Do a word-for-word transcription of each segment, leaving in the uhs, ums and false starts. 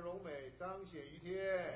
荣美彰显于天。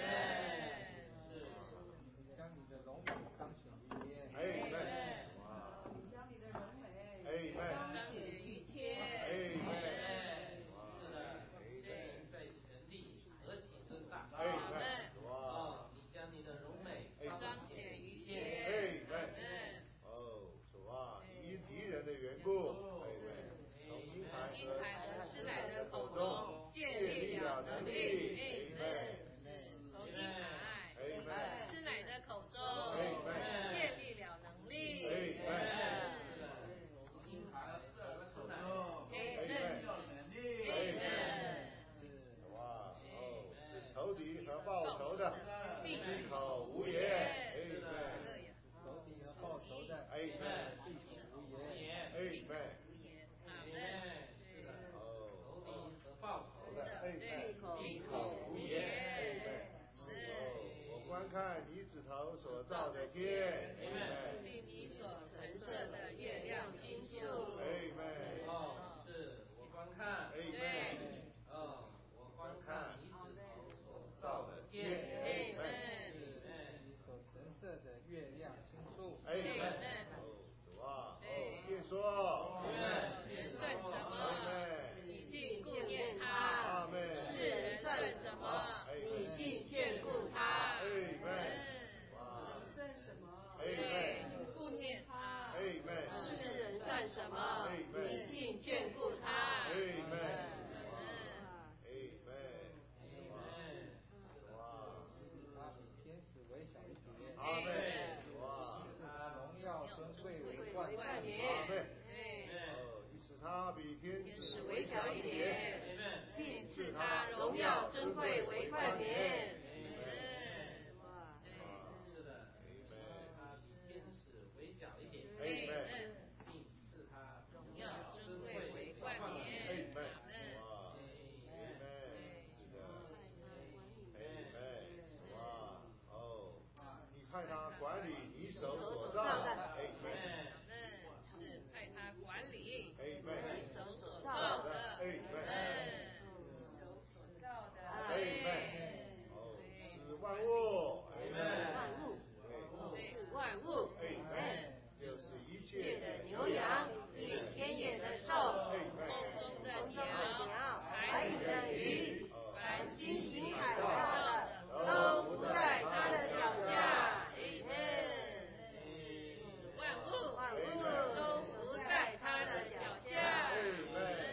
将你的荣美彰显于天。 阿门。 将你的荣美彰显于天。 阿门。 是的，对，在全地何其增大。 阿门。 哦，你将你的荣美彰显于天。 阿门。哦，主啊，你因敌人的缘故，阿门。从婴孩和吃奶的口中建立了能力。阿门。 从婴孩吃奶的口中建立了能力。 阿门。 从婴孩和吃奶建立了能力。阿门。 哇哦，是仇敌和报仇的闭口无言。阿门。 仇敌和报仇的阿门。 闭口无言。 阿门。 阿门。 是的，哦，仇敌和报仇的闭口无言。 我观看你指头所造的天， 并你所陈设的月亮星宿。 阿门。 哦，是我观看， 对， 哦，我观看你指头所造的天， 阿门。 你所陈设的月亮星宿。 阿门。主啊，哦，便说， 人算什么？你竟顾念他；世人算什么？你竟眷顾他。 阿门。 算什么？ 对，顾念他。世人算什么？你竟眷顾他。 阿门。 他比天使微小一点。 阿门。哇， 是他荣耀尊贵为冠冕。 阿门。哦，你使他比天使微小一点， 并赐他荣耀尊贵为冠冕。 哇，是的，他比天使微小一点，并赐他荣耀尊贵为冠冕。 阿门。哇，阿门。是的，阿门。哇，哦，你派他管理你手所造的。阿门。 是派他管理你手所造的。 阿门。 手所造的。 阿门。哦，是万物。阿门。 万物。对，万物。 阿门。就是一切的牛羊，地天野的兽，空中的鸟，海里的鱼，凡经行海道的，都伏在他的脚下。阿门。是万物，万物都伏在他的脚下。 阿门。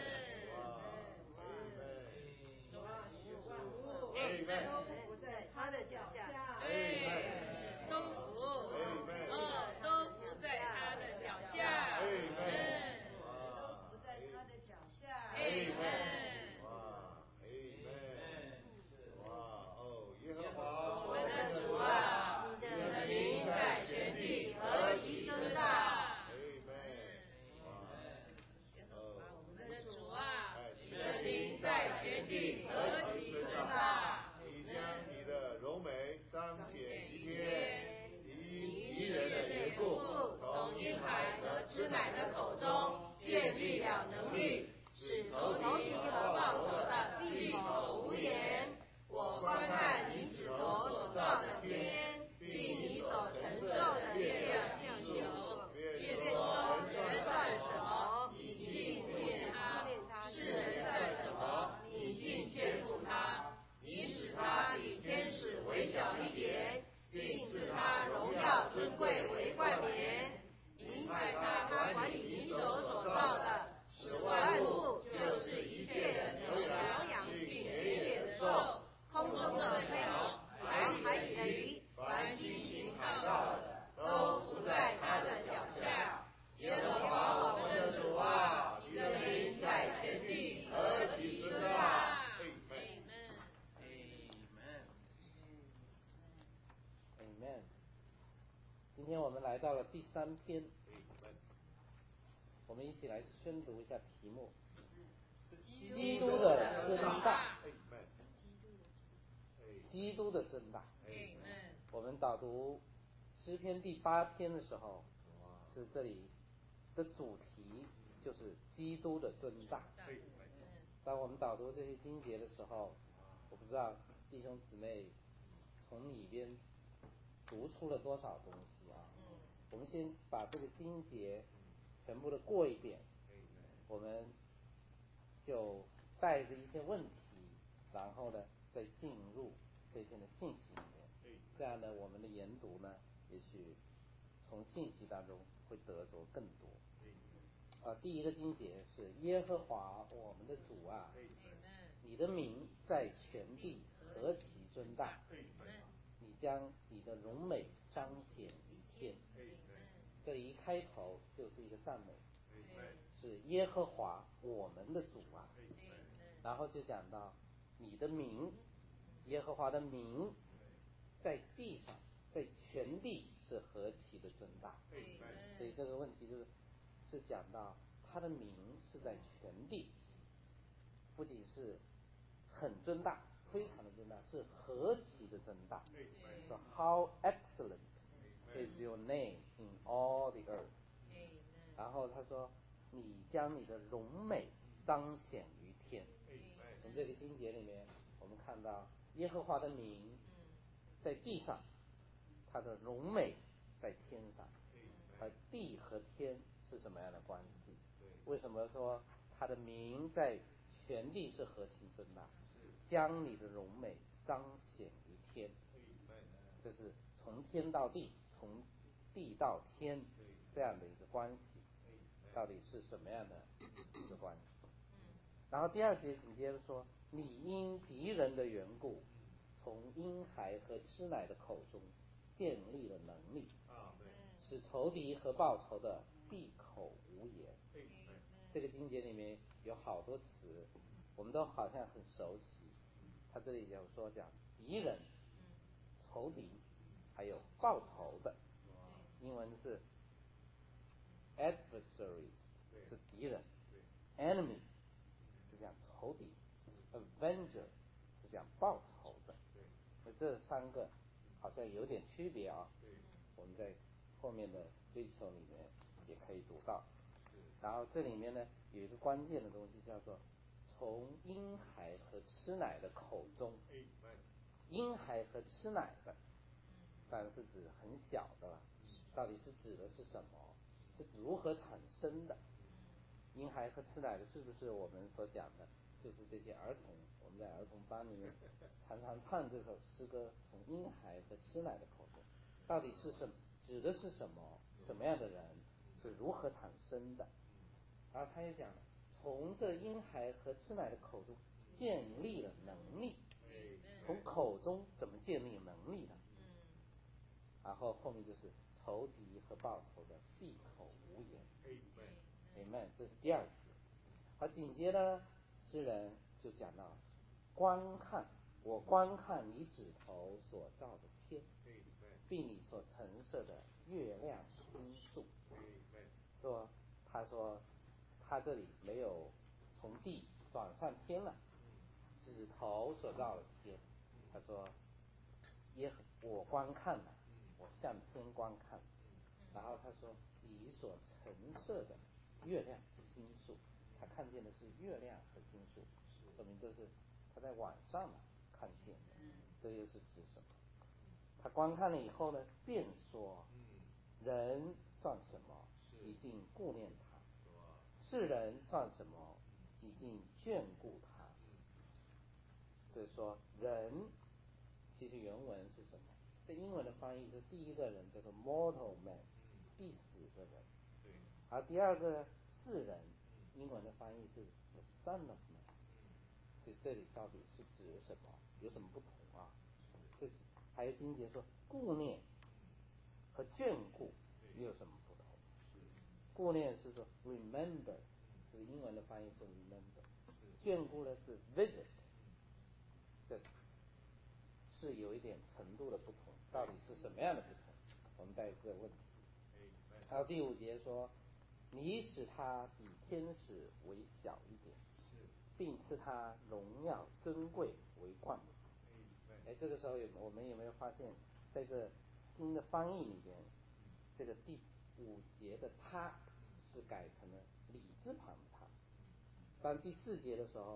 万物都伏在他的脚下。 对，是都伏，哦，都伏在他的脚下。 阿门。 都伏在他的脚下。 阿门。 哇，阿门。哇哦，耶和华我们的主啊，你的名在全地何其尊大。 阿门。 耶和华我们的主啊，你的名在全地何其尊大。 你将你的荣美彰显于天，因敌人的缘故，从婴孩和吃奶的口中建立了能力，使仇敌和报仇的闭口无言。我观看你指头所造的天，并你所承受的月亮星宿，便说人算什么？你竟顾念他；世人算什么？你竟眷顾他。你使他比天使微小一点，并赐他荣耀尊贵为冠冕。你派他管理你手所造的，使万物，就是一切的牛羊，并田野的兽，空中的鸟，海里的鱼，凡经行海道的，都伏在他的脚下。耶和华我们的主啊，你的名在全地何其尊大。 Amen。今天我们来到了第三篇，我们一起来宣读一下题目：基督的尊大。基督的尊大。我们导读诗篇第八篇的时候，是这里的主题就是基督的尊大。当我们导读这些经节的时候， 我不知道弟兄姊妹从里边读出了多少东西啊。我们先把这个经节全部的过一遍，我们就带着一些问题，然后呢再进入这篇的信息里面，这样呢我们的研读呢也许从信息当中会得着更多。啊，第一个经节是耶和华我们的主啊，你的名在全地何其尊大，你将你的荣美彰显于天。这一开头就是一个赞美，是耶和华我们的主啊，然后就讲到你的名，耶和华的名在地上，在全地是何其的尊大。所以这个问题就是是讲到他的名是在全地，不仅是很尊大，非常的尊大，是何其的尊大。So how excellent is your name in all the earth。然后他说，你将你的荣美彰显于天。从这个经节里面，我们看到耶和华的名在地上，他的荣美在天上。而地和天是什么样的关系？为什么说他的名在全地是何其尊大？将你的荣美彰显于天，这是从天到地，从地到天这样的一个关系，到底是什么样的一个关系？然后第二节紧接着说，你因敌人的缘故，从婴孩和吃奶的口中建立了能力，使仇敌和报仇的闭口无言。这个经节里面有好多词，我们都好像很熟悉。他这里有说讲敌人、仇敌，还有报仇的，英文是 adversaries 是敌人， enemy 是讲仇敌， avenger 是讲报仇的。那这三个好像有点区别啊，我们在后面的追求里面也可以读到。然后这里面呢有一个关键的东西叫做从婴孩和吃奶的口中。婴孩和吃奶的当然是指很小的了，到底是指的是什么？是如何产生的？婴孩和吃奶的是不是我们所讲的就是这些儿童，我们在儿童班里面常常唱这首诗歌，从婴孩和吃奶的口中，到底是什么？指的是什么？什么样的人？是如何产生的？然后他也讲了，从这婴孩和吃奶的口中建立了能力。从口中怎么建立能力的？然后后面就是仇敌和报仇的闭口无言。Amen， 这是第二节。而紧接着诗人就讲到，观看我观看你指头所造的天，并你所陈设的月亮星宿。说他说他这里没有从地转上天了，指头所造的天。他说耶我观看了，我向天观看。然后他说你所陈设的月亮星宿，他看见的是月亮和星宿，说明这是他在晚上看见的。这又是指什么？他观看了以后呢，便说人算什么，已经顾念他；世人算什么，几近眷顾他。所以说人其实原文是什么？在英文的翻译，这第一个人叫做 mortal man， 必死的人。而第二个世人，英文的翻译是 the son of man。所以这里到底是指什么？有什么不同啊？这是还有经节说顾念和眷顾又有什么不同？顾念是说 remember， 这是英文的翻译是 remember。眷顾呢是 visit， 这是有一点程度的不同，到底是什么样的不同？我们带这个问题。还有第五节说，你使他比天使为小一点，并赐他荣耀尊贵为冠冕。哎，这个时候有我们有没有发现，在这新的翻译里边，这个第五节的他是改成了里字旁的他，当第四节的时候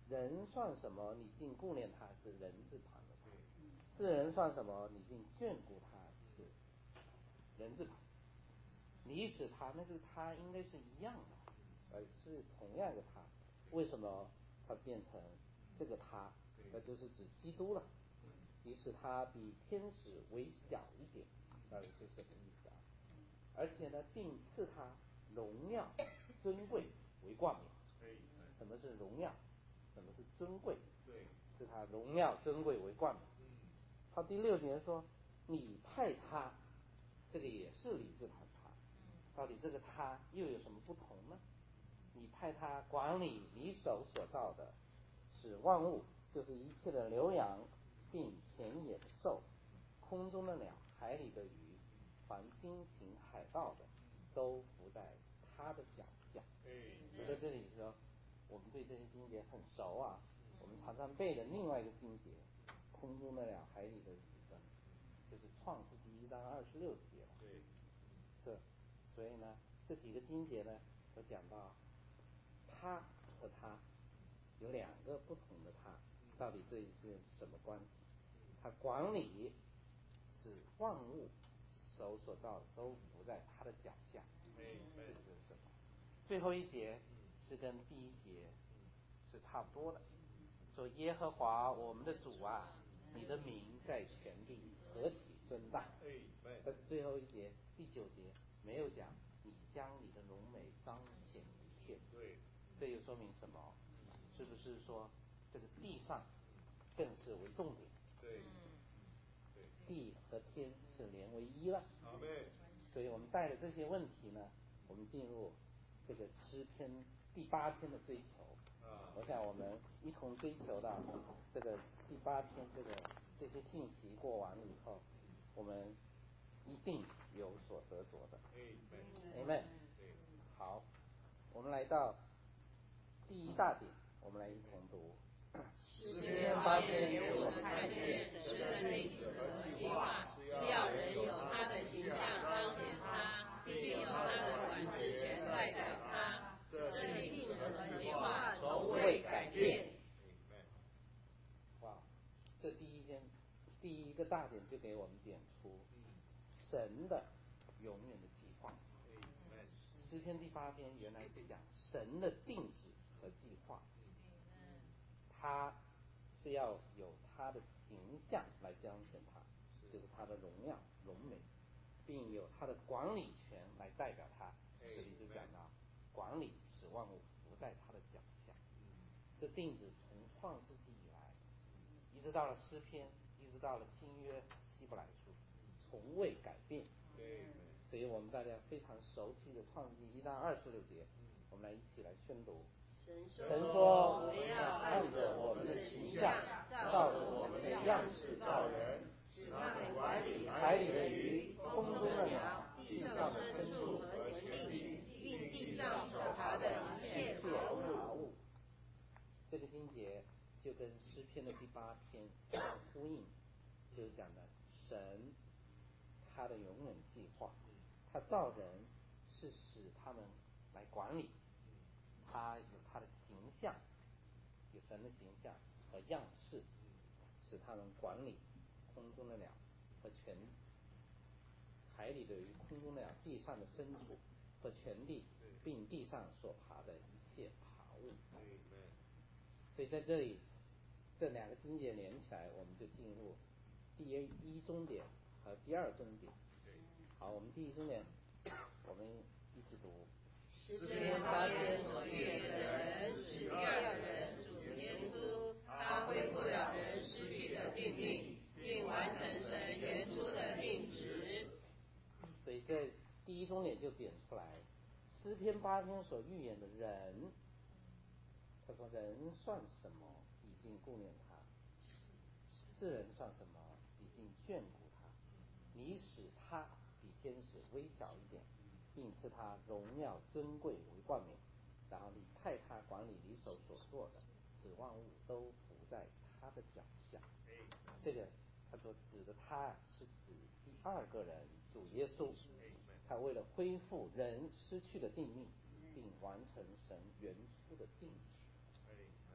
人算什么？你竟顾念他，是人字旁的他；世人算什么？你竟眷顾他，是人字旁。你使他，那这个他应该是一样的，呃，是同样的他。为什么它变成这个他？那就是指基督了。你使他比天使微小一点，到底是什么意思啊？而且呢，并赐他荣耀、尊贵为冠冕。什么是荣耀？什么是尊贵？赐他荣耀、尊贵为冠冕。他第六节说，你派他，这个也是李字旁他，到底这个他又有什么不同呢？你派他管理你手所造的，使万物，就是一切的牛羊，并田野的兽，空中的鸟，海里的鱼，凡经行海道的，都伏在他的脚下。我在这里说，我们对这些经节很熟啊，我们常常背的另外一个经节，空中的鸟，海里的鱼的，就是创世纪一章二十六节了。对，是，所以呢，这几个经节呢，都讲到他和他有两个不同的他，到底这是什么关系？他管理是万物手所造的都伏在他的脚下，这就是什么？最后一节是跟第一节是差不多的，说耶和华我们的主啊，你的名在全地何其尊大。但是最后一节第九节没有讲你将你的荣美彰显一切。对，这又说明什么？是不是说这个地上更是为重点？对，地和天是连为一了。所以我们带着这些问题呢，我们进入这个诗篇第八篇的追求。我想我们一同追求到这个第八篇这个这些信息过完了以后，我们一定有所得着的。Amen。好，我们来到第一大点，我们来一同读。 诗篇八篇给我们看见神的定旨和计划，是要人有他的形象彰显他，并有他的管制权代表他。这定旨和计划从未改变。 哇，这第一篇第一个大点就给我们点出神的永远的计划。诗篇第八篇原来是讲神的定旨和计划，他是要有他的形象来彰显他，就是他的荣耀荣美，并有他的管理权来代表他。这里就讲到管理使万物伏在他的脚下。这定旨从创世纪以来，一直到了诗篇，一直到了新约希伯来书，从未改变。所以我们大家非常熟悉的创世纪一章二十六节，我们来一起来宣读。 神说，我们要按着我们的形象，照着我们的样式造人，使他们管理海里的鱼、空中的鸟、地上的牲畜和田地，并地上所爬的一切活物。 这个经节就跟诗篇的第八篇相呼应，就是讲的神他的永远计划，他造人是使他们来管理，他有他的形象，有神的形象和样式，使他们管理空中的鸟和全海里的鱼、空中的鸟、地上的牲畜和全地，并地上所爬的一切爬物。所以在这里这两个经节连起来，我们就进入第一中点和第二中点。好，我们第一中点我们一起读。 诗篇八篇所预言的人是第二人主耶稣，他恢复了人失去的定命，并完成神原初的定旨。 所以这第一中点就点出来，诗篇八篇所预言的人，他说人算什么，已经顾念他；世人算什么，已经眷顾他。你使他比天使微小一点，并赐他荣耀尊贵为冠冕，然后你派他管理你手所做的，使万物都伏在他的脚下。这个他说指的他是指第二个人主耶稣，他为了恢复人失去的定命，并完成神原初的定旨。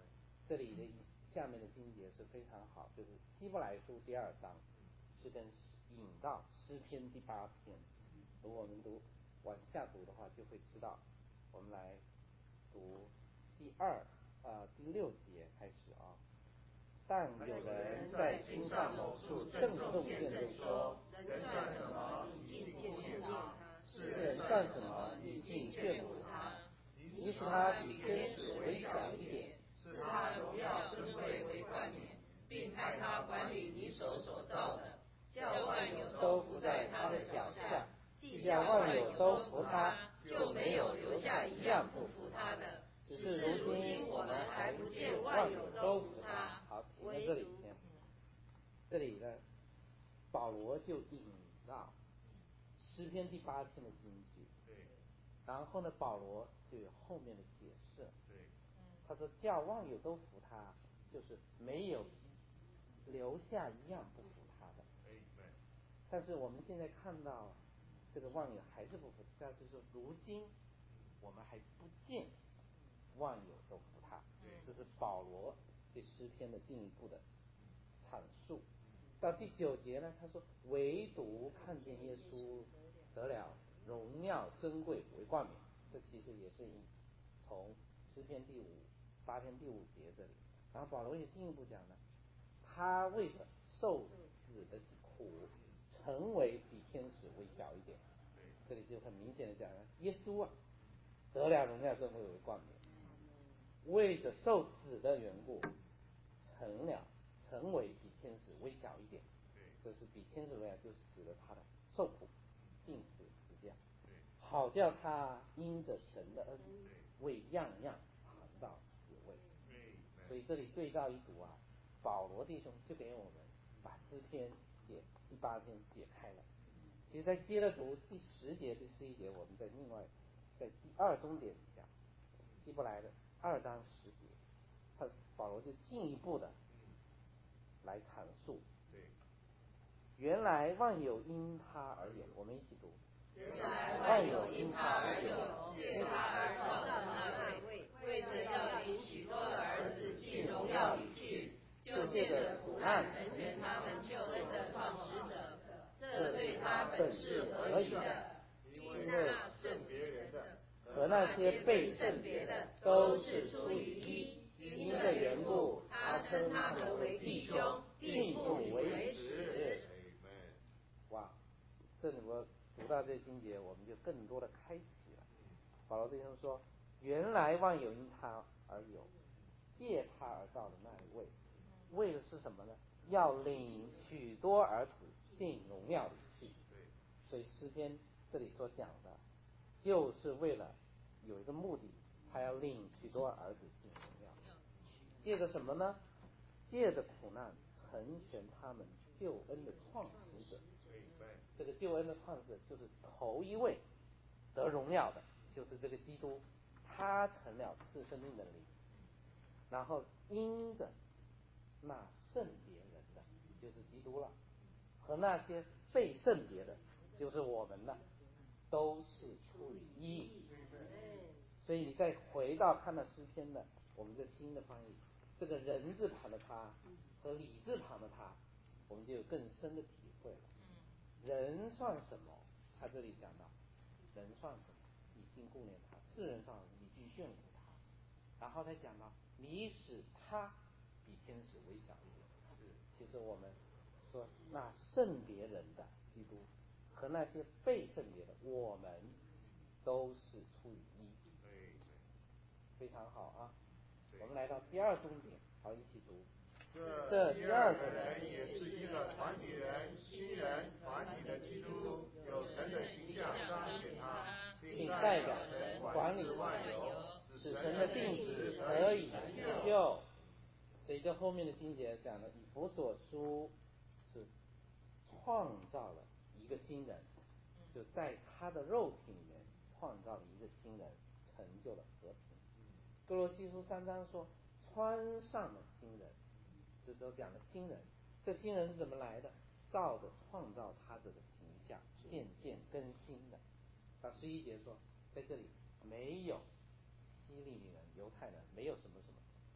这里的下面的经节是非常好，就是希伯来书第二章是跟引到诗篇第八篇，如果我们读往下读的话，就会知道。我们来读第二呃第六节开始啊。但有人在经上某处郑重见证说， 人算什么，你竟顾念他； 世人算什么，你竟眷顾他？你使他比天使微小一点， 是他荣耀尊贵为冠冕， 并派他管理你手所造的，叫万有都伏在他的脚下。既叫万有都服他， 就没有留下一样不服他的。 只是如今我们还不见万有都服他。好，停在这里先。这里呢，保罗就引到诗篇第八篇的金句。 对。 然后呢，保罗就有后面的解释。 对。 他说叫万有都服他，就是没有留下一样不服他的。但是我们现在看到这个万有还是不服，但是说如今我们还不见万有都服他。这是保罗对诗篇的进一步的阐述。到第九节呢，他说唯独看见耶稣得了荣耀尊贵为冠冕。这其实也是从诗篇第五八篇第五节这里。然后保罗也进一步讲呢，他为着受死的苦，成为比天使微小一点。这里就很明显的讲了，耶稣啊得了荣耀尊贵为冠冕，为着受死的缘故，成了成为比天使微小一点。这是比天使微小，就是指的他的受苦、病死、死架，好叫他因着神的恩，为样样尝到死味。所以这里对照一读啊，保罗弟兄就给我们把诗篇解第八篇解开了。其实在接着读第十节第十一节，我们在另外在第二中点下希伯来的二章十节，他保罗就进一步的来阐述。原来万有因他而有，我们一起读。 原来万有因他而有，借他而造的那位，为着要领许多的儿子进荣耀里去，就借着苦难成全他们救恩的创始者。这对他本是合宜的，因为那圣别人的和那些被圣别的都是出于一，因这缘故，他称他们为弟兄，并不为子。 哇，这里我读到这经节，我们就更多的开启了。保罗弟兄说，原来万有因他而有，借他而造的那一位，为的是什么呢？要领许多儿子进荣耀里去。所以诗篇这里所讲的，就是为了有一个目的，他要领许多儿子进荣耀。借着什么呢？借着苦难成全他们救恩的创始者。这个救恩的创始者就是头一位得荣耀的，就是这个基督，他成了赐生命的灵。然后因着那圣别人的，就是基督了，和那些被圣别的，就是我们了，都是出于一。所以你再回到看到诗篇的我们这新的翻译，这个人字旁的他和理字旁的他，我们就有更深的体会了。人算什么？他这里讲到人算什么，你竟顾念他；世人算什么，你竟眷顾他。然后他讲到你使他比天使微小一点。其实我们说那圣别人的基督和那些被圣别的我们都是出于一。非常好啊。我们来到第二重点，好，一起读。 这第二个人也是一个团体人、新人、团体的基督，有神的形象彰显他，并代表神管理万有， 使神的定旨得以成就。所以这后面的经节讲了，以弗所书是创造了一个新人，就在他的肉体里面创造了一个新人，成就了和平。哥罗西书三章说穿上了新人，这都讲了新人。这新人是怎么来的？照着创造他者的形象渐渐更新的。到十一节说，在这里没有希利尼人、犹太人，没有什么什么，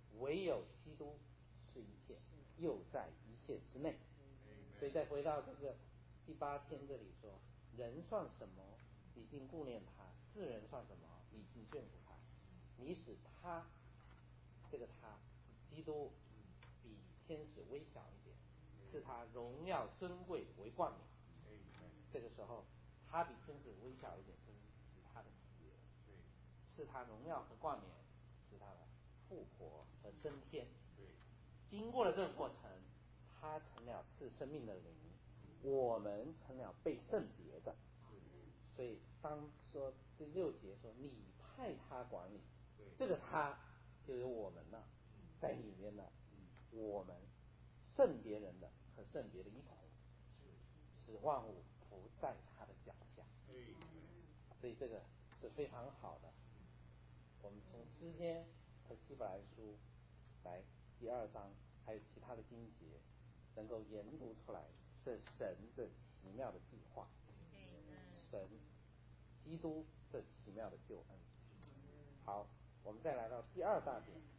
唯有基督是一切，又在一切之内。所以再回到这个第八天这里说，人算什么，你竟顾念他；世人算什么，你竟眷顾他。你使他，这个他是基督，比天使微小一点，赐他荣耀尊贵为冠冕。这个时候他比天使微小一点，就是指他的死，赐他荣耀和冠冕，是他的复活和升天。经过了这个过程，他成了赐生命的灵，我们成了被圣别的。所以当说第六节说你派他管理，这个他就有我们了，在里面了，我们圣别人的和圣别的一同，使万物伏在他的脚下。所以这个是非常好的。我们从诗篇和希伯来书来第二章还有其他的经节，能够研读出来这神这奇妙的计划，神基督这奇妙的救恩。好，我们再来到第二大点。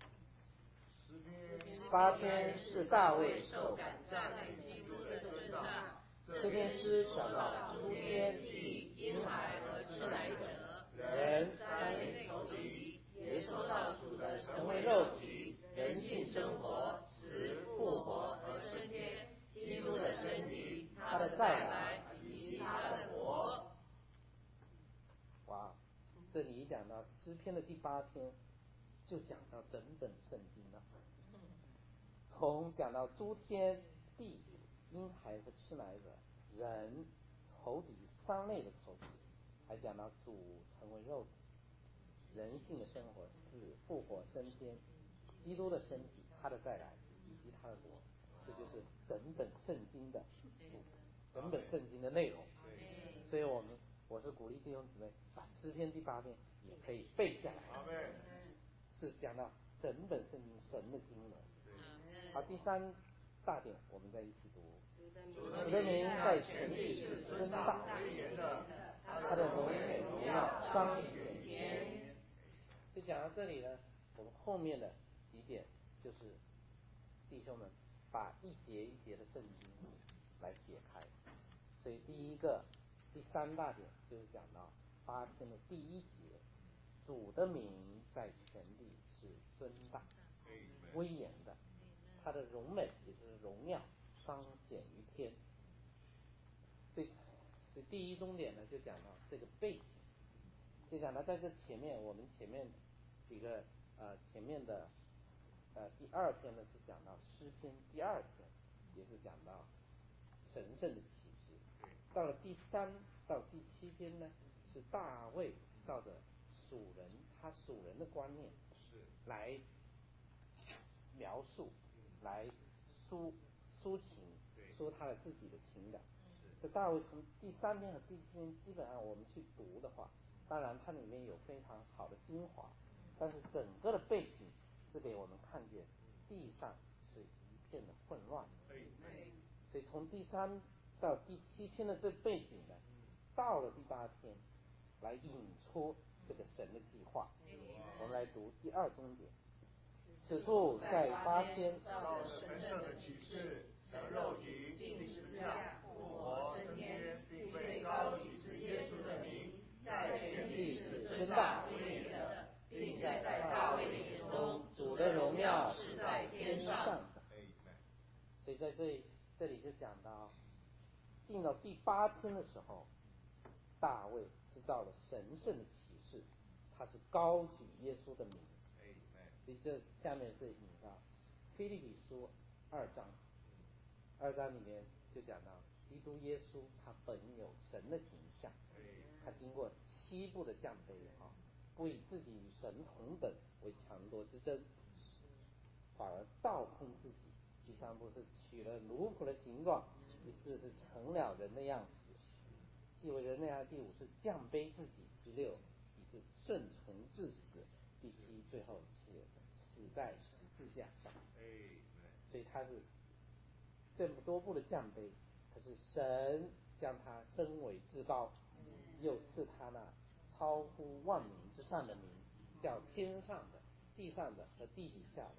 八篇是大卫受感赞美基督的尊大。这篇诗讲到诸天地、婴孩和吃奶者、人三类仇敌，也说到主的成为肉体、人性生活、死、复活和升天，基督的身体、他的再来以及他的国。哇，这里讲到诗篇的第八篇，就讲到整本圣经了。从讲到诸天地、婴孩和吃奶者、人、仇敌三类的仇敌，还讲到主成为肉体、人性的生活、死、复活、升天、基督的身体、他的再来以及他的国。这就是整本圣经的主题，整本圣经的内容。所以我们我是鼓励弟兄姊妹把诗篇第八篇也可以背下来，是讲到整本圣经神的经纶。好，第三大点我们再一起读。主的名在全地是尊大威严的，他的荣美荣耀彰显天。就讲到这里呢，我们后面的几点就是弟兄们把一节一节的圣经来解开。所以第一个第三大点就是讲到八篇的第一节，主的名在全地是尊大威严的，他的荣美也就是荣耀彰显于天。所以所以第一中点呢就讲到这个背景，就讲到在这前面我们前面几个呃前面的呃第二篇呢是讲到诗篇第二篇，也是讲到神圣的启示。到了第三到第七篇呢，是大卫照着属人他属人的观念来描述，来抒抒情，说他的自己的情感。这大卫从第三篇和第七篇基本上我们去读的话，当然它里面有非常好的精华，但是整个的背景是给我们看见地上是一片的混乱。所以从第三到第七篇的这背景呢，到了第八篇来引出这个神的计划。我们来读第二中点。此处在八篇到了神圣的启示，成肉体，定十字架，复活升天，并被高举至耶稣的名，在全地是尊大威严的，并且在大卫的眼中，主的荣耀是在天上的。 所以在这里这里就讲到进到第八篇的时候，大卫是照了神圣的启示，他是高举耶稣的名。所以这下面是引到腓立比书二章，二章里面就讲到基督耶稣他本有神的形象，他经过七步的降卑啊，不以自己与神同等为强夺之争，反而倒空自己。第三步是取了奴仆的形状，第四是成了人的样式，既为人的样。第五是降卑自己，第六以致顺从至死，第七最后是死在十字架上。所以他是这么多步的降卑，可是神将他升为至高，又赐他那超乎万名之上的名，叫天上的、地上的和地底下的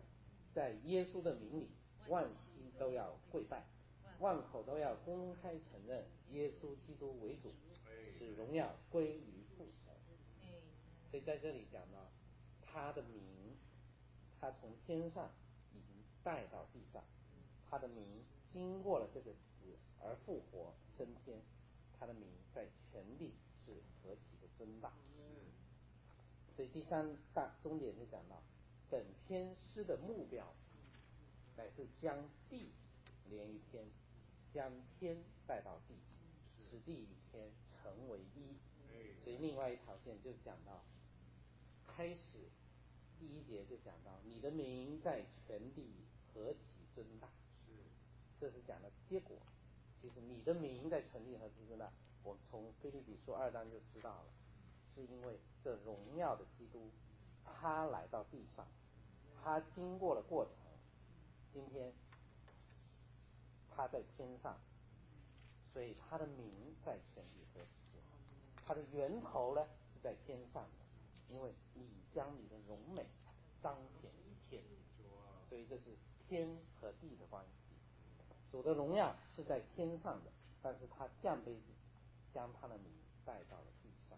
在耶稣的名里，万膝都要跪拜，万口都要公开承认耶稣基督为主，使荣耀归于父神。所以在这里讲到他的名，他从天上已经带到地上，他的名经过了这个死而复活升天，他的名在全地是何其的尊大。所以第三大终点就讲到，本篇诗的目标乃是将地连于天，将天带到地，使地与天成为一。所以另外一条线就讲到，开始第一节就讲到，你的名在全地何其尊大，这是讲的结果。其实你的名在全地何其尊大，我们从腓立比书二章就知道了，是因为这荣耀的基督他来到地上，他经过了过程，今天他在天上，所以他的名在全地何其尊大，他的源头呢是在天上的，因为你将你的荣美彰显于天，所以这是天和地的关系。主的荣耀是在天上的，但是他降卑自己，将他的名带到了地上。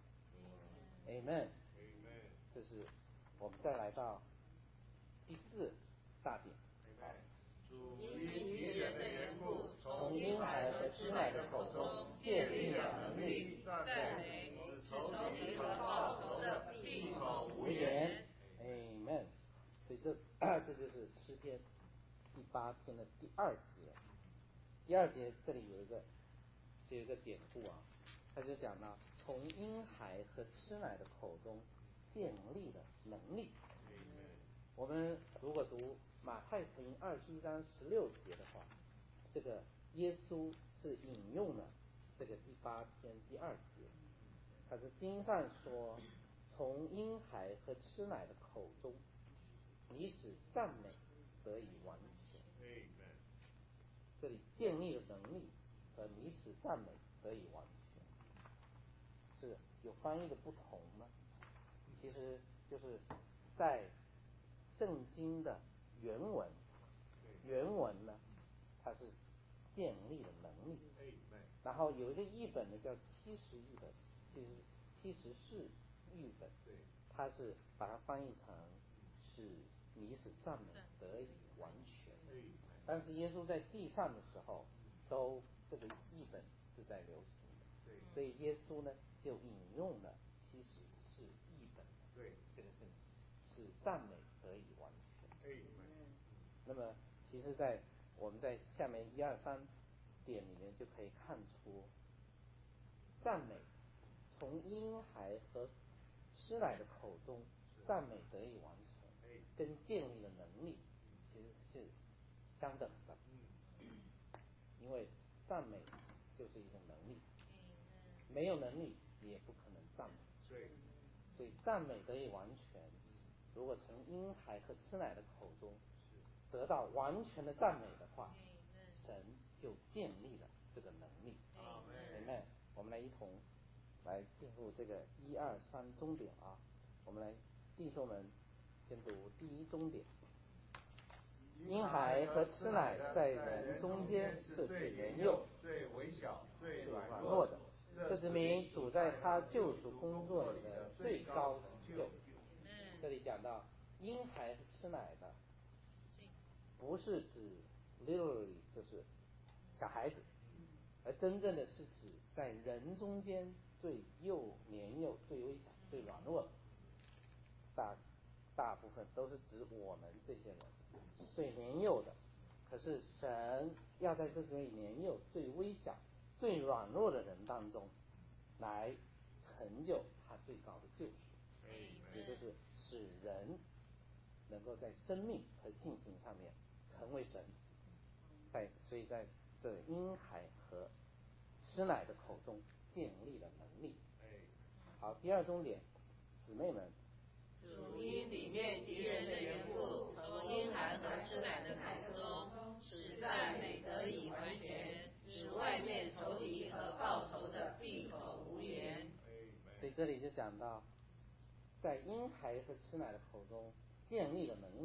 Amen。 这是我们再来到第四大点。 主因敌人的缘故， 从婴孩和吃奶的口中建立了能力， 赞美使仇敌和报仇的闭口无言。 Amen。 所以这这就是诗篇第八篇的第二节。第二节这里有一个有一个典故啊，他就讲到从婴孩和吃奶的口中建立了能力。我们如果读马太福音二十一章十六节的话，这个耶稣是引用了这个第八篇第二节，他是经上说，从婴孩和吃奶的口中，你使赞美得以完全。这里建立了能力和你使赞美得以完全是有翻译的不同吗？其实就是在圣经的原文，原文呢它是建立了能力，然后有一个译本呢叫七十译本，其实七十士译本，它是把它翻译成使你使赞美得以完全。但是耶稣在地上的时候，都这个译本是在流行的，所以耶稣呢就引用了七十士译本，对，这个是使赞美得以完全。那么其实在我们在下面一二三点里面就可以看出，赞美从婴孩和吃奶的口中赞美得以完成，跟建立的能力其实是相等的。因为赞美就是一种能力，没有能力也不可能赞美，所以赞美得以完全，如果从婴孩和吃奶的口中得到完全的赞美的话，神就建立了这个能力。Amen。 我们来一同来进入这个一二三终点啊，我们来弟兄们先读第一终点。婴孩和吃奶在人中间是最年幼、 最微小、最软弱的，这指明主在他救赎工作里的最高成就。这里讲到婴孩和吃奶的，不是指 literally 就是小孩子，而真正的是指在人中间最幼、年幼、最微小、最软弱的，大大部分都是指我们这些人，最年幼的。可是神要在这最年幼、最微小、最软弱的人当中来成就他最高的救赎，也就是使人能够在生命和性情上面成为神，在所以在这婴孩和吃奶的口中建立了能力。好，第二终点，姊妹们， 主因里面敌人的缘故，从婴孩和吃奶的口中使赞美得以完全，使外面仇敌和报仇的闭口无言。 所以这里就讲到，在婴孩和吃奶的口中建立了能力，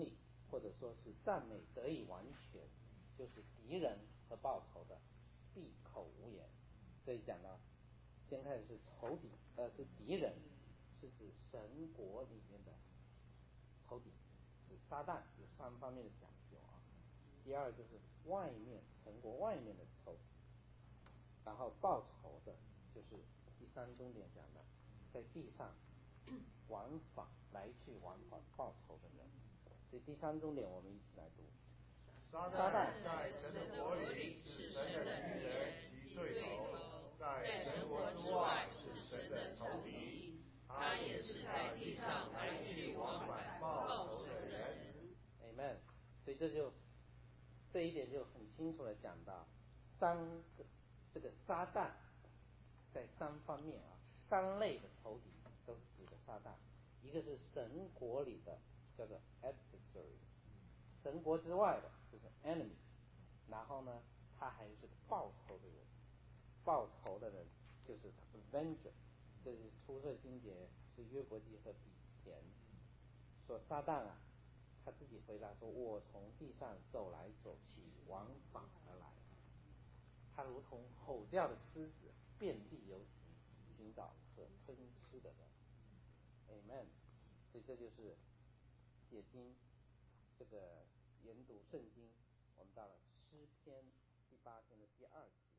或者说是赞美得以完全，就是敌人和报仇的闭口无言。这里讲到，先开始是仇敌，呃，是敌人，是指神国里面的仇敌，指撒旦，有三方面的讲究啊。第二就是外面神国外面的仇敌，然后报仇的，就是第三重点讲的，在地上往返来去往返报仇的人。所以第三重点我们一起来读。 撒旦在神的国里是神的敌人及对头，在神国之外是神的仇敌，他也是在地上来去往返报仇的人。 Amen。所以这就这一点就很清楚的讲到三个这个撒旦在三方面啊，三类的仇敌都是指的撒旦。一个是神国里的叫做 adversaries， 神国之外的就是 enemy， 然后呢他还是报仇的人，报仇的人就是 avenger。 这是出色经节是约伯记和比前说撒旦啊，他自己回答说，我从地上走来走去，往返而来，他如同吼叫的狮子，遍地游行，寻找可吞吃的人。 Amen。 所以这就是解经这个研读圣经，我们到了诗篇第八篇的第二节。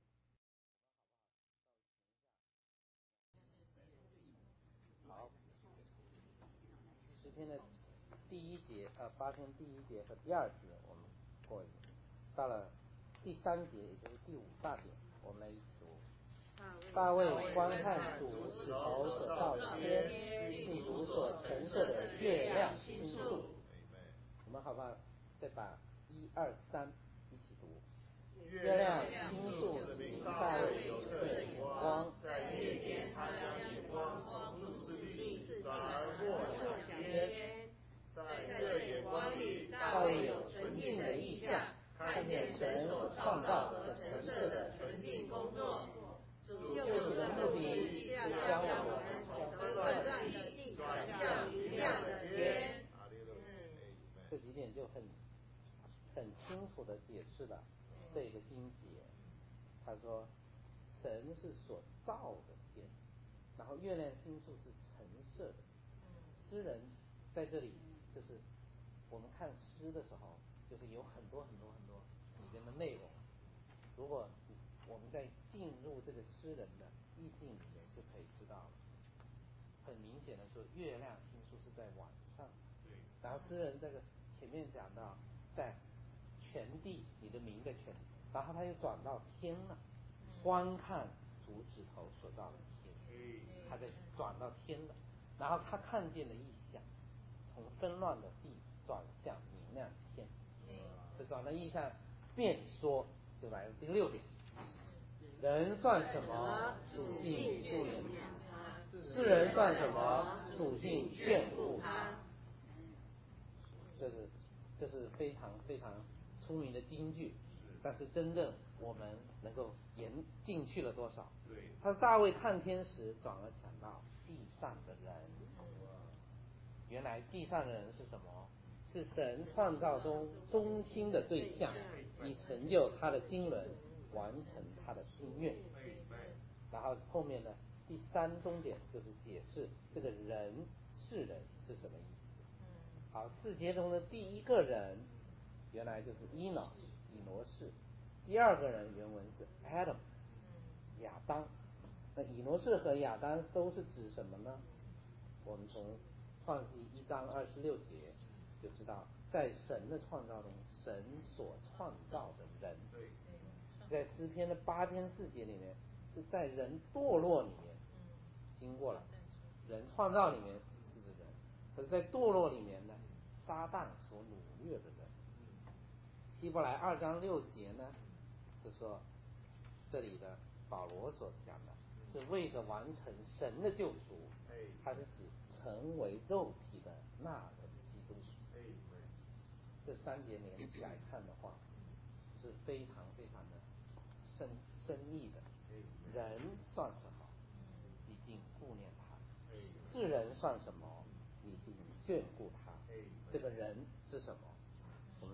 好，诗篇的第一节，呃，八篇第一节和第二节我们过一遍，到了第三节，也就是第五大点，我们来一起读。大卫观看主指头所造的天，并主所陈设的月亮星宿。我们好不好再把一二三一起读。月亮星宿明大卫有色眼光， 在夜间他将眼光从注视地转而过向天，在这眼光里大卫有纯净的意象，看见神所创造和陈设的纯净工作。主救赎的目的是将我们从纷乱的地转向明亮的天。 这几点就很很清楚的解释了这个经节。他说神是所造的天，然后月亮星宿是陈设的。诗人在这里就是我们看诗的时候，就是有很多很多很多里面的内容，如果我们在进入这个诗人的意境里面就可以知道了。很明显的说，月亮星宿是在晚上，然后诗人这个前面讲到在全地，你的名在全地，然后他又转到天了，观看主指头所造的天，他在转到天了，然后他看见的异象，从纷乱的地转向明亮的天。这转的异象便说就来了第六点，人算什么，主竟顾念他；世人算什么，主竟眷顾他。这是这是非常非常出名的金句，但是真正我们能够研进去了多少？他说大卫看天时，转而想到地上的人。原来地上的人是什么？是神创造中中心的对象，以成就他的经纶，完成他的心愿。然后后面呢，第三重点就是解释这个人是人是什么意思。好，四节中的第一个人原来就是伊诺以挪士，第二个人原文是 Adam 亚当。那以挪士和亚当都是指什么呢？我们从创世纪一章二十六节就知道，在神的创造中，神所创造的人。在诗篇的八篇四节里面，是在人堕落里面经过了，人创造里面是指人，可是在堕落里面呢，撒旦所掳掠的人。希伯来二章六节呢，就说这里的保罗所讲的是为着完成神的救赎，它是指成为肉体的那人基督。这三节连起来看的话，是非常非常的深深意的。人算什么，你竟顾念他；世人算什么，你竟眷顾他。这个人是什么？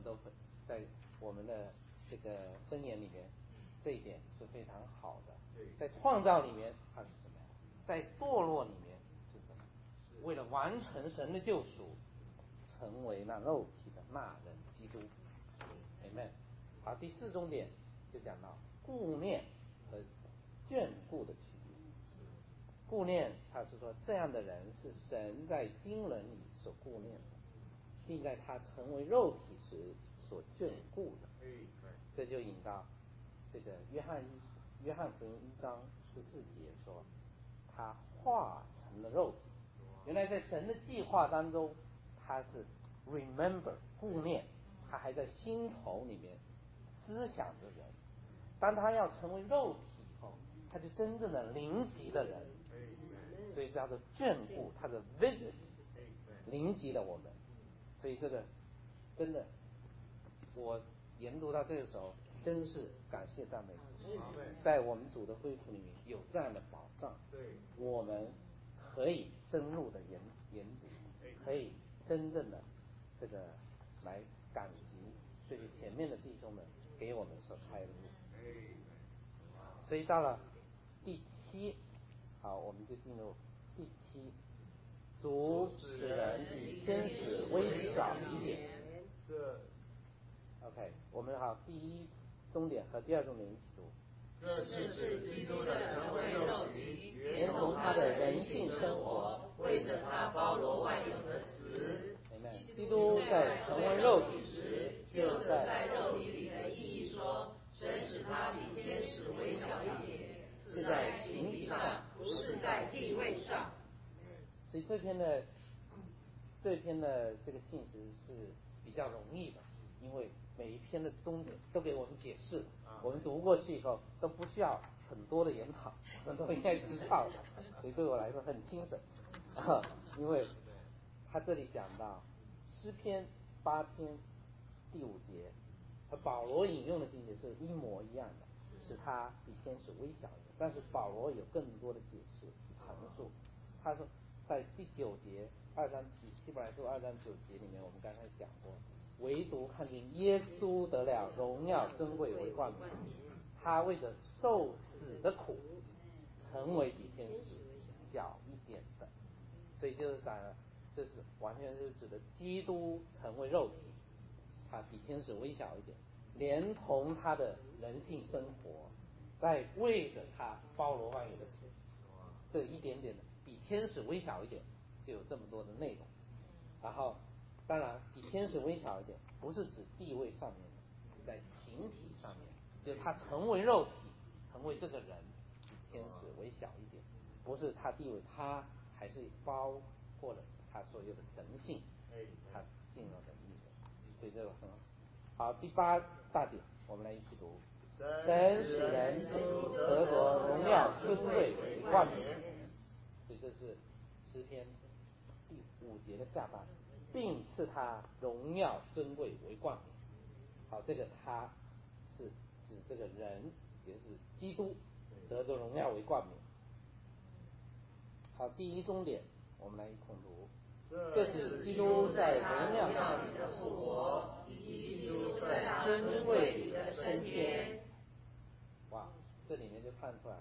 都在我们的这个箴言里面，这一点是非常好的。在创造里面它是什么呀？在堕落里面是什么？为了完成神的救赎，成为那肉体的那人基督。Amen。好，第四重点就讲到顾念和眷顾的区别。顾念，他是说这样的人是神在经纶里所顾念的，并在他成为肉体时所眷顾的。这就引到这个约翰一约翰福音一章十四节说，他化成了肉体。原来在神的计划当中，他是 remember 顾念，他还在心头里面思想着人。当他要成为肉体以后，他就真正的临及了人，所以叫做眷顾，他的 visit 临及了我们。所以这个真的，我研读到这个时候，真是感谢赞美主，在我们主的恢复里面有这样的保障，我们可以深入的研研读，可以真正的这个来感激这些前面的弟兄们给我们所开的路。所以到了第七，好，我们就进入第七，主使人比天使微小一点。OK， 我们好，第一终点和第二终点一起读。 这就是基督的成为肉体， 连同他的人性生活， 为着他包罗万有的死。 基督在成为肉体时， 就在肉体里的意义说，神使他比天使微小一点，是在形体上，不是在地位上。 所以这篇的这篇的这个信息是比较容易的，因为每一篇的终点都给我们解释了，我们读过去以后都不需要很多的研讨，我们都应该知道的，所以对我来说很轻省啊。因为他这里讲到诗篇八篇第五节和保罗引用的经节是一模一样的，使他比天使微小一点，但是保罗有更多的解释陈述。他说在第九节二章希伯来书二章九节里面，我们刚才讲过，唯独看见耶稣得了荣耀尊贵为冠冕，他为着受死的苦，成为比天使小一点的。所以就是讲，这是完全是指的基督成为肉体，他比天使微小一点，连同他的人性生活，在为着他包罗万有的死，这一点点的比天使微小一点，就有这么多的内容。然后当然比天使微小一点不是指地位上面的，是在形体上面，就是他成为肉体，成为这个人比天使微小一点，不是他地位，他还是包括了他所有的神性，他进入的意思。所以这个很好。好，第八大点我们来一起读，神使人得着荣耀尊贵为冠冕。所以这是诗篇第五节的下半，并赐他荣耀尊贵为冠冕。好，这个他是指这个人，也是基督得着荣耀为冠冕。好，第一终点我们来一同读，这是基督在荣耀里的复活，以及基督在尊贵里的升天。哇，这里面就看出来，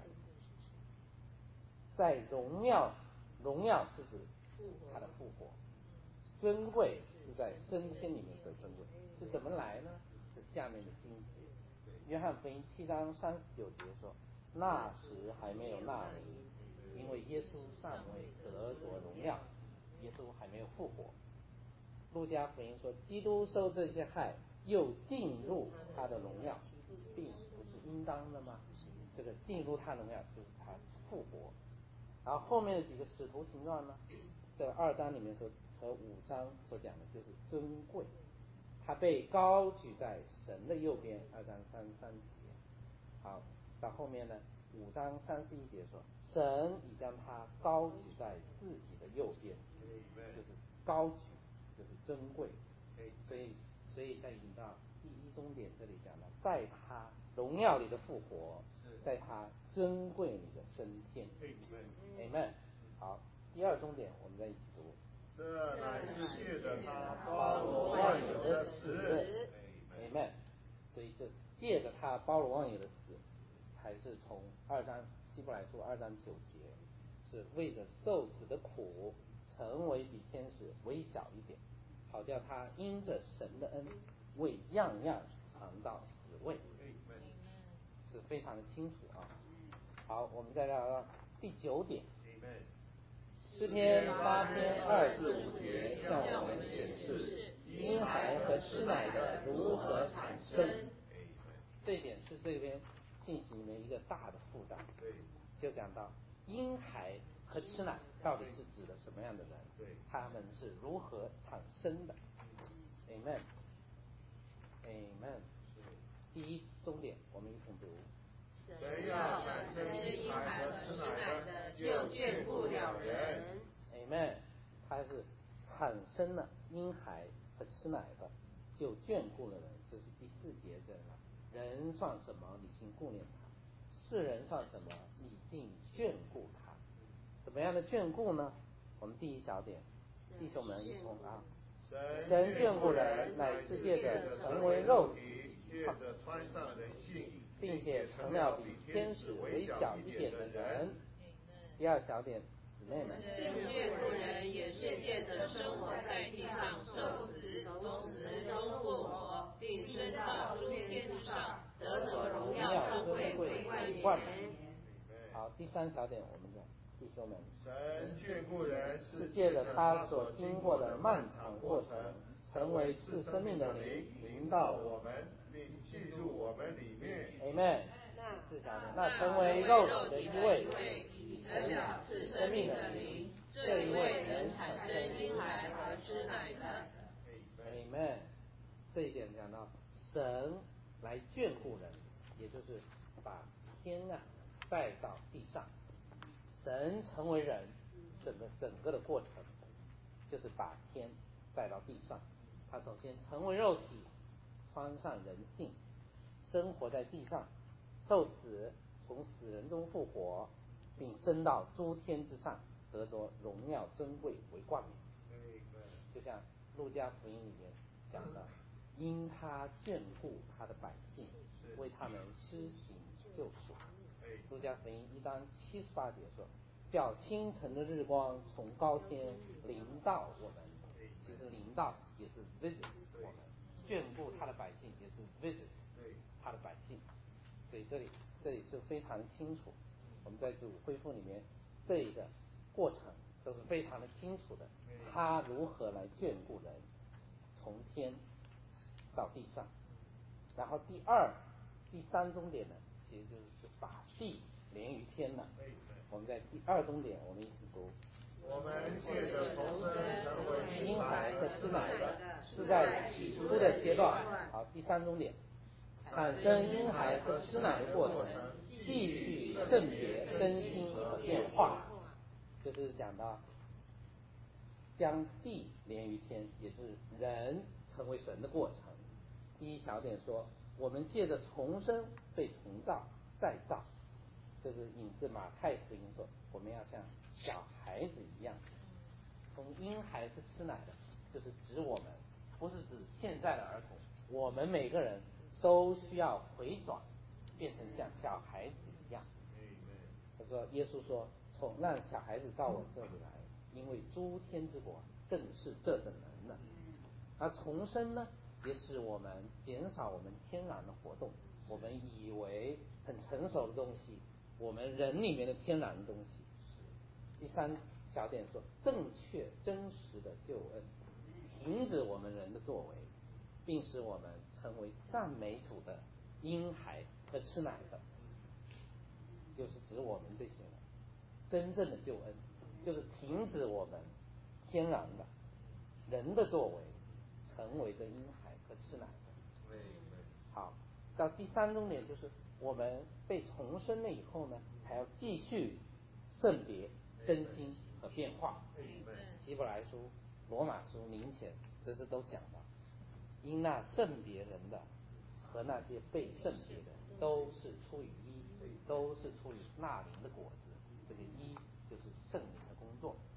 在荣耀，荣耀是指他的复活，尊贵是在升天里面的尊贵，是怎么来呢？是下面的经节，约翰福音七章三十九节说，那时还没有纳尼，因为耶稣尚未得着荣耀，耶稣还没有复活。路加福音说，基督受这些害，又进入他的荣耀，并不是应当的吗？这个进入他的荣耀就是他复活。然后后面的几个使徒行传呢，这二章里面是和五章所讲的就是尊贵，他被高举在神的右边，二章三十三节。好，到后面呢，五章三十一节说，神已将他高举在自己的右边，就是高举，就是尊贵。所以，所以在引到第一终点这里讲了，在他荣耀里的复活，在他尊贵里的升天。Amen。好，第二终点我们在一起读， 这乃是借着他包罗万有的死。 Amen。所以这借着他包罗万有的死，还是从二章希伯来书二章九节，是为着受死的苦，成为比天使微小一点，好叫他因着神的恩，为样样尝到死味，是非常的清楚啊。好，我们再聊到第九点。诗篇八篇二至五节向我们显示婴孩和吃奶的如何产生。这一点是这边信息里面一个大的负担，就讲到婴孩和吃奶到底是指的什么样的人，他们是如何产生的。 Amen Amen。 第一终点我们一同读， 神要产生婴孩和吃奶的，就眷顾了人。 Amen。 他是产生了婴孩和吃奶的，就眷顾了人。这是第四节这了。人算什么，你竟顾念他；世人算什么，你竟眷顾他。怎么样的眷顾呢？我们第一小点，弟兄们一同啊，神眷顾人，乃是借着成为肉体， 借着穿上人性， 并且成了比天使微小一点的人。第二小点，姊妹们， 神眷顾人也是借着生活在地上受死，从死中复活，并升到诸天之上，得着荣耀尊贵为冠冕。 好，第三小点，我们讲弟兄们， 神眷顾人是借着他所经过的漫长过程，成为赐生命的灵临到我们， 并进入我们里面。 Amen。 第四小点，那成为肉体的一位，已成了赐生命的灵，这一位能产生婴孩和吃奶的。Amen。 这一点讲到神来眷顾人，也就是把天啊带到地上。神成为人，整个整个的过程就是把天带到地上。他首先成为肉体，穿上人性，生活在地上，受死，从死人中复活，并升到诸天之上，得着荣耀尊贵为冠冕。就像路加福音里面讲的，因他眷顾他的百姓，为他们施行救赎。路加福音一章七十八节说，叫清晨的日光从高天临到我们。其实临到也是 visit 我们，眷顾他的百姓也是 visit 他的百姓。所以这里这里是非常清楚，我们在主恢复里面这一个过程都是非常的清楚的，他如何来眷顾人，从天到地上。然后第二第三终点呢，其实就是把地连于天了。我们在第二终点我们一起读， 我们借着重生成为婴孩和吃奶的，是在起初的阶段。好，第三终点，产生婴孩和吃奶的过程，继续圣别更新和变化，就是讲到将地连于天，也是人成为神的过程。第一小点说，我们借着重生被重造再造，就是引自马太福音说，我们要像小孩子一样。从婴孩是吃奶的，就是指我们，不是指现在的儿童，我们每个人都需要回转，变成像小孩子一样。他说，耶稣说，从让小孩子到我这里来，因为诸天之国正是这等人的。而重生呢，也使我们减少我们天然的活动，我们以为很成熟的东西，我们人里面的天然的东西。第三小点说，正确真实的救恩，停止我们人的作为，并使我们成为赞美主的婴孩和吃奶的，就是指我们这些人。真正的救恩就是停止我们天然的人的作为，成为这婴孩和吃奶的。好，到第三终点就是我们被重生了以后呢，还要继续圣别更新和变化。希伯来书、罗马书明显这是都讲到，因那圣别人的和那些被圣别的都是出于一，都是出于那灵的果子。这个一就是圣灵的工作。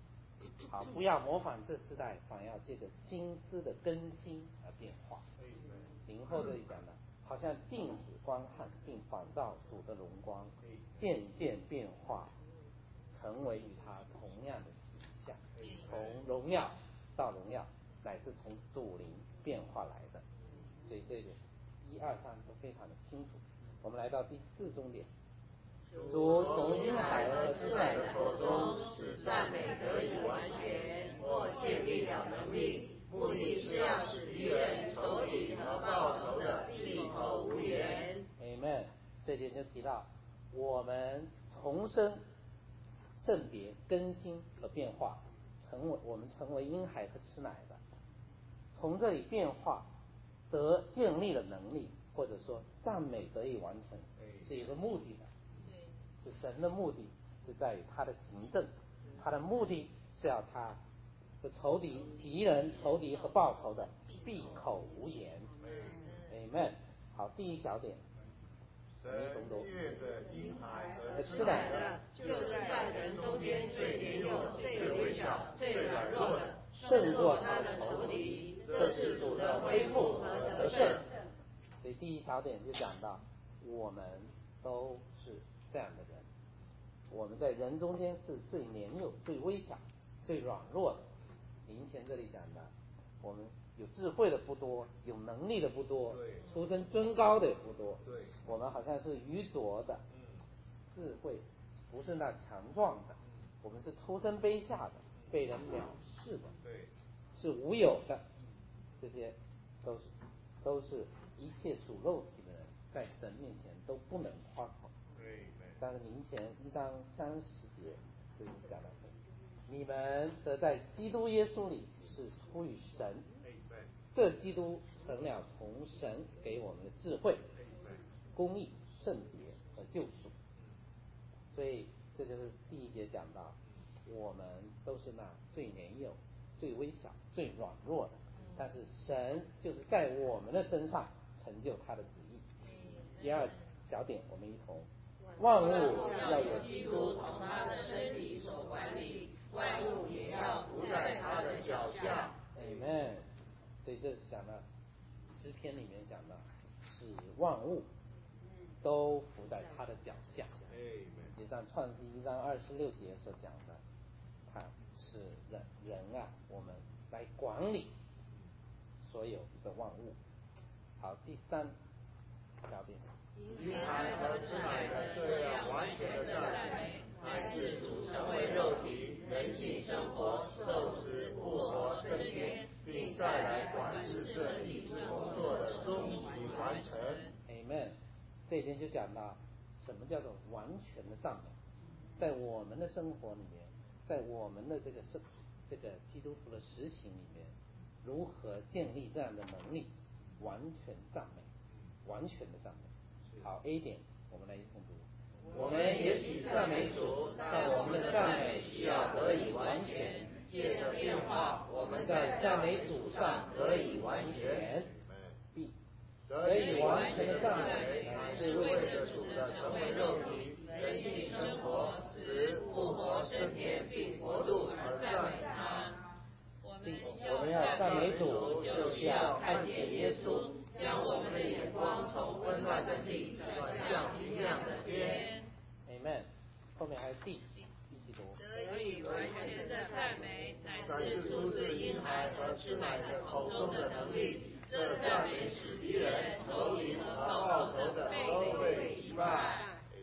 好，不要模仿这时代，反要借着心思的更新而变化。零后这里讲的，好像镜子观看并仿照主的荣光，渐渐变化，成为与他同样的形象，从荣耀到荣耀，乃是从主灵变化来的。所以这个一二三都非常的清楚。我们来到第四重点， 主从婴孩和吃奶的口中使赞美得以完全，或建立了能力，目的是要使敌人仇敌和报仇的闭口无言。 Amen。 这点就提到我们重生、圣别、更新和变化，成为我们成为婴孩和吃奶的，从这里变化得建立了能力，或者说赞美得以完成，是有个目的的。是神的目的是在于他的行政，他的目的是要他的仇敌、敌人、仇敌和报仇的闭口无言。Amen。 好，第一小点， 神借着婴孩和吃奶的，就是在人中间最年幼、最微小、最软弱的，胜过他的仇敌。这是主的恢复和得胜。 所以第一小点就讲到，我们都是这样的人。我们在人中间是最年幼、最微小、最软弱的。林前这里讲的，我们有智慧的不多，有能力的不多，出身尊高的也不多。我们好像是愚拙的，智慧不是那强壮的，我们是出身卑下的，被人藐视的，是无有的。这些都是都是一切属肉体的人，在神面前都不能夸口。但是林前一章三十节这里讲的，你们得在基督耶稣里是出于神，这基督成了从神给我们的智慧、公义、圣别和救赎。所以这就是第一节讲到，我们都是那最年幼、最微小、最软弱的，但是神就是在我们的身上成就他的旨意。第二小点，我们一同，万物要有基督从他的身体所管理，万物也要服在他的脚下。 Amen。 所以这是讲到诗篇里面讲到，使万物都服在他的脚下。也像创世一章二十六节所讲的，他是人人啊，我们来管理所有的万物。好，第三小点， 婴孩和吃奶的这样完全的赞美，乃是主成为肉体，人性生活，受死、复活、升天，并再来管制这地之工作的终极完成。 Amen。 这一点就讲到什么叫做完全的赞美，在我们的生活里面，在我们的这个生这个基督徒的实行里面，如何建立这样的能力，完全赞美，完全的赞美。好， A 点我们来一同读， 我们也许赞美主，但我们的赞美需要得以完全，借着变化，我们在赞美主上得以完全。 B， 得以完全的赞美，乃是为着主的成为肉体、人性生活、死、复活、升天并国度而赞美他。 我们要赞美主， 就需要看见耶稣，将我们的眼光从昏暗的地转向明亮的天。 Amen。 后面还有 D， 一起读， 得以完全的赞美，乃是出自婴孩和吃奶的口中的能力。这赞美使敌人、仇敌和报仇的都被击败。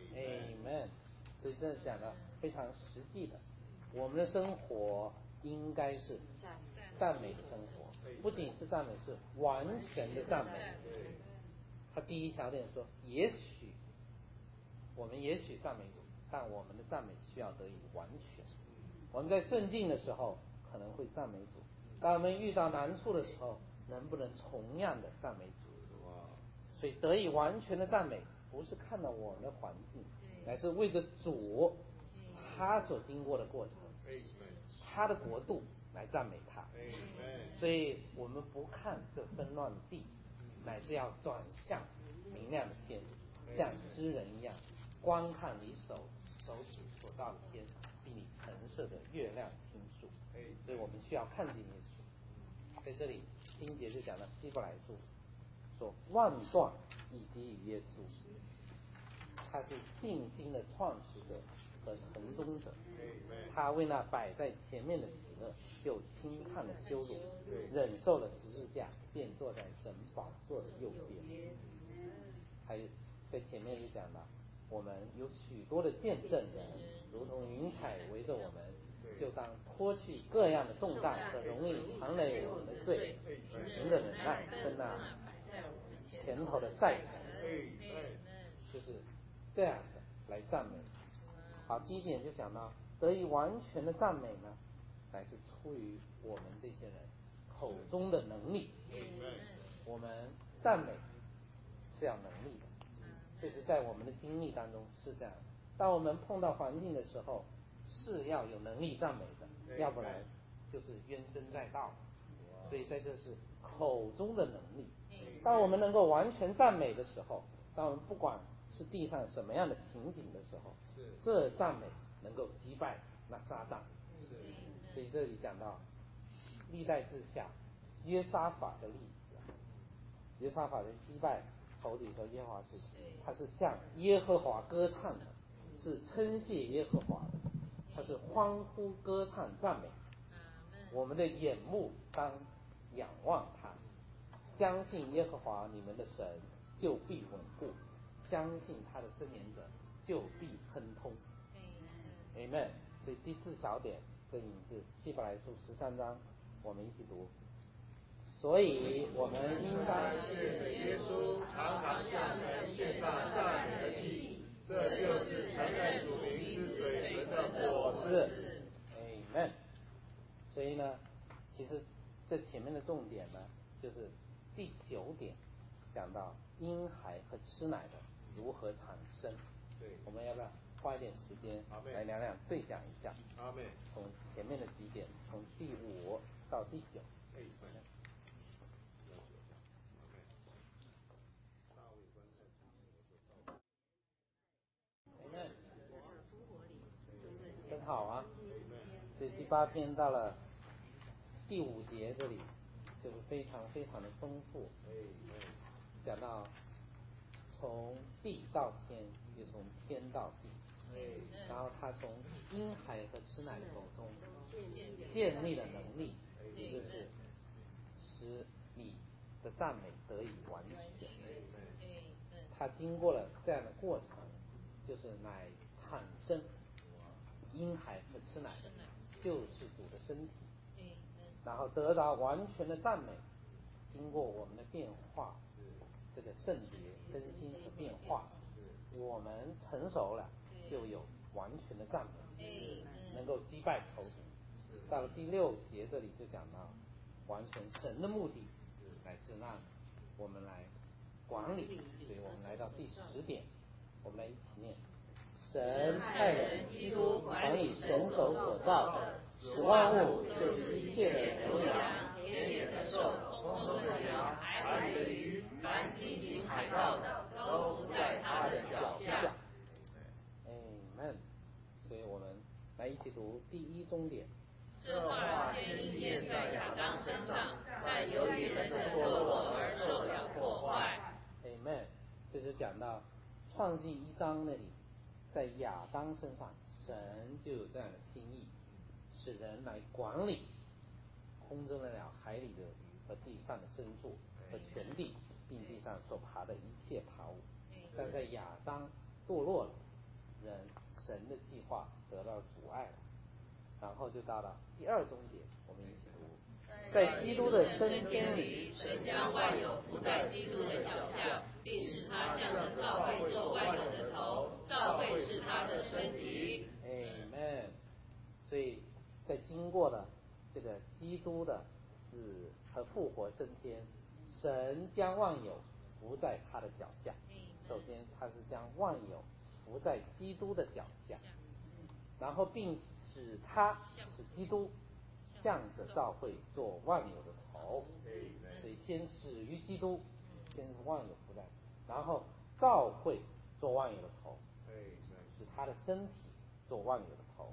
Amen。 所以这讲的非常实际的，我们的生活应该是赞美的生活，不仅是赞美，是完全的赞美。他第一小点说，也许我们也许赞美主，但我们的赞美需要得以完全。我们在顺境的时候可能会赞美主，当我们遇到难处的时候，能不能同样的赞美主？所以得以完全的赞美，不是看到我们的环境，乃是为着主他所经过的过程，他的国度来赞美他。所以我们不看这纷乱的地，乃是要转向明亮的天，像诗人一样观看你手手指所到的天， 比你陈设的月亮星数，所以我们需要看见耶稣。在这里经节就讲了希伯来书说万段以及与耶稣，他是信心的创始者和成终者，他为那摆在前面的喜乐，就轻看了羞辱，忍受了十字架，便坐在神宝座的右边。还有在前面就讲了，我们有许多的见证人，如同云彩围着我们，就当脱去各样的重担和容易缠累我们的罪，凭着忍耐跟那前头的赛程，就是这样的来赞美。好，第一点就讲到得以完全的赞美呢，乃是出于我们这些人口中的能力。我们赞美是要能力的，就是在我们的经历当中是这样。当我们碰到环境的时候，是要有能力赞美的，要不然就是冤声载道。所以在这是口中的能力。当我们能够完全赞美的时候，当我们不管是地上什么样的情景的时候，这赞美能够击败那撒旦。所以这里讲到历代志下约沙法的例子，约沙法的击败仇敌和耶和华是，他是向耶和华歌唱的，是称谢耶和华的，他是欢呼歌唱赞美。我们的眼目当仰望他，相信耶和华你们的神就必稳固，相信他的申言者就必亨通。 Amen。 所以第四小点这引自希伯来书十三章，我们一起读。所以我们应当借着耶稣常常向神献上赞美的祭，这就是承认主名之水存的果子。 Amen。 所以呢，其实这前面的重点呢，就是第九点讲到婴孩和吃奶的如何产生。 对， 我们要不要花一点时间来聊聊对讲一下？ 阿妹， 从前面的几点，从第五到第九。 哎， 很好啊。所以第八篇到了第五节这里，就是非常非常的丰富。讲到从地到天，又从天到地。然后他从婴孩和吃奶的口中建立了能力，也就是使你的赞美得以完全。他经过了这样的过程，就是乃产生婴孩和吃奶的救世主的身体，然后得到完全的赞美。经过我们的变化，这个圣洁更新和变化，我们成熟了，就有完全的赞美，能够击败仇敌。到了第六节这里就讲到完全神的目的乃是让我们来管理。所以我们来到第十点，我们来一起念：神派人基督管理神手所造的，使万物，就是一切的牛羊、田野的兽、空中的鸟、海里的鱼，凡经行海道的，都伏在他的脚下。Amen。 所以我们来一起读第一中点。 这话先应验在亚当身上，但由于人的堕落而受了破坏。 Amen。 这就讲到创世一章那里，在亚当身上，神就有这样的心意，使人来管理空中的鸟、海里的鱼和地上的牲畜和全地，并地上所爬的一切爬物。但在亚当堕落了，人神的计划得到阻碍了。然后就到了第二中点，我们一起读：在基督的升天里， 神将万有伏在基督的脚下，并使他向着教会做万有的头，教会是他的身体。 Amen。 所以在经过了这个基督的死和复活升天，神将万有伏在他的脚下。首先他是将万有伏在基督的脚下，然后并使他使基督向着教会做万有的头。所以先始于基督，先是万有伏在，然后教会做万有的头，使他的身体做万有的头。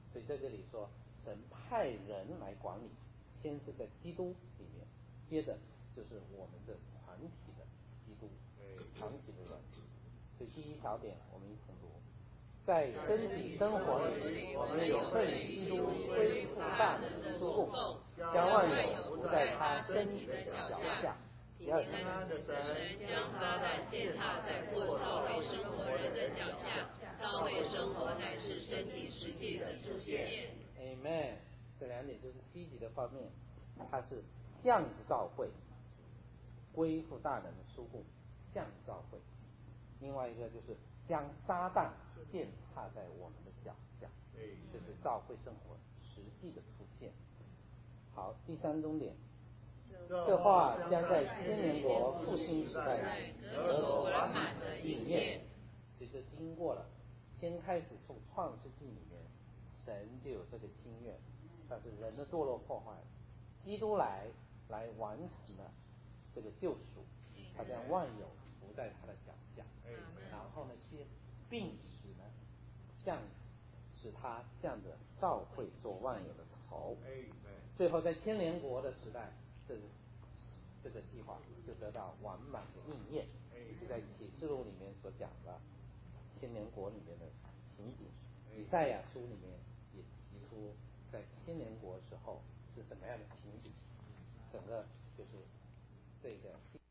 所以在这里说，神派人来管理，先是在基督里面，接着就是我们这团体的基督，团体的人。所以第一小点我们一同读，在身体生活里，我们有份基督恢复大能的属供，将万有伏在他身体的脚下。第二点， 神将撒旦践踏在过造为生活人的脚下，造为生活乃是身体实际的出现。 Amen。这两点就是积极的方面，它是向着教会恢复大能的属供，向着教会。另外一个就是将撒旦践踏在我们的脚下，这是教会生活实际的出现。好，第三重点，这话将在千年国复兴时代得着完满的应验。所以这经过了，先开始从创世纪里面，神就有这个心愿，但是人的堕落破坏，基督来来完成了这个救赎，他将万有伏在他的脚下，然后呢，接并使呢，向使他向着教会做万有的头。最后在千年国的时代，这个这个计划就得到完满的应验，就在启示录里面所讲的千年国里面的情景。以赛亚书里面也提出，在千年国时候是什么样的情景，整个就是这个